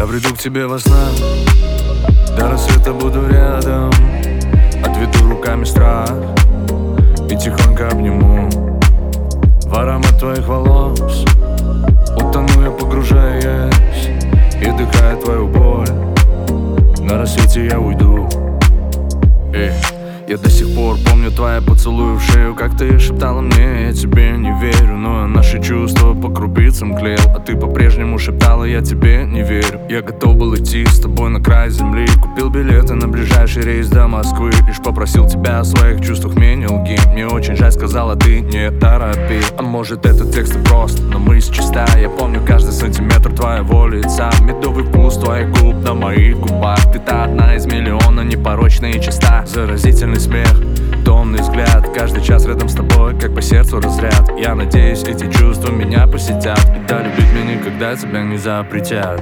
Я приду к тебе во снах, до рассвета буду рядом. Отведу руками страх и тихонько обниму. В аромат твоих волос утону я, погружаясь, и вдыхая твою боль. На рассвете я уйду. Я до сих пор помню твои поцелуи в шею, как ты шептала мне: я тебе не верю. Но я наши чувства по крупицам клеил, а ты по-прежнему шептала: я тебе не верю. Я готов был идти с тобой на край земли, купил билеты на ближайший рейс до Москвы. Лишь попросил тебя о своих чувствах, мне не лги. Мне очень жаль, сказала ты, не торопи. А может этот текст и прост, но мысль чиста. Я помню каждый сантиметр твоего лица, медовый вкус твоих губ на моих губах. Ты та одна из миллиона, непорочная и чиста. Заразительный смех, томный взгляд, каждый час рядом с тобой, как по сердцу разряд. Я надеюсь, эти чувства меня посетят, и да, любить меня никогда тебя не запретят.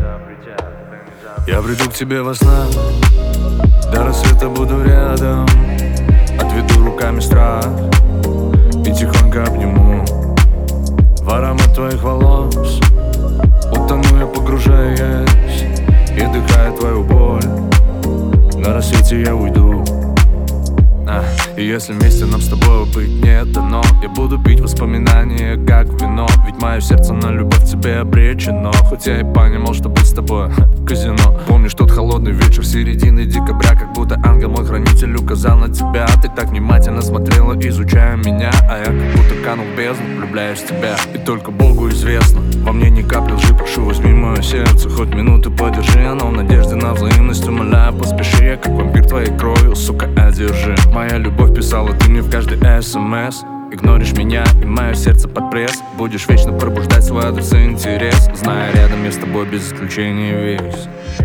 Я приду к тебе во снах, до рассвета буду рядом. Отведу руками страх и тихонько обниму. В аромат твоих волос утону я, погружаясь, и вдыхая твою боль. На рассвете я уйду. И если вместе нам с тобой быть не дано, я буду пить воспоминания как вино. Ведь мое сердце на любовь тебе обречено. Хоть я и понимал, что быть с тобой казино. Помнишь тот холодный вечер середины декабря, как будто ангел мой хранитель указал на тебя. Ты так внимательно смотрела, изучая меня, а я как будто канул в бездну, влюбляюсь в тебя. И только Богу известно, во мне ни капли лжи. Прошу, возьми мое сердце, хоть минуту подержи. Оно в надежде на взаимность, умоляю, поспеши. Я как вампир твоей кровью, сука, одержи. Моя любовь, писала ты мне в каждый СМС. Игноришь меня и мое сердце под пресс. Будешь вечно пробуждать свой адрес и интерес, зная, рядом я с тобой без исключения весь.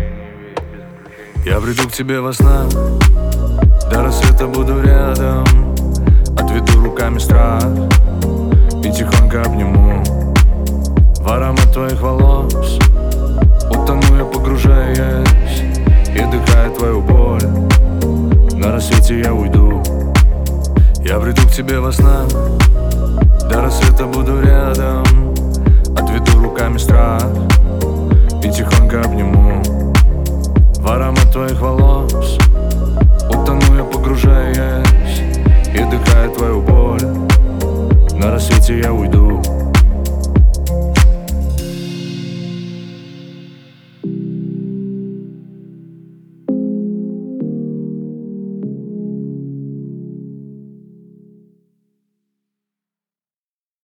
Я приду к тебе во снах, до рассвета буду рядом. Отведу руками страх и тихонько обниму. В аромат твоих волос утону я, погружаясь, и вдыхая твою боль. На рассвете я уйду. Я приду к тебе во снах, до рассвета буду рядом. Отведу руками страх и тихонько обниму. В аромат твоих волос утону я, погружаясь, и вдыхая твою боль. На рассвете я уйду.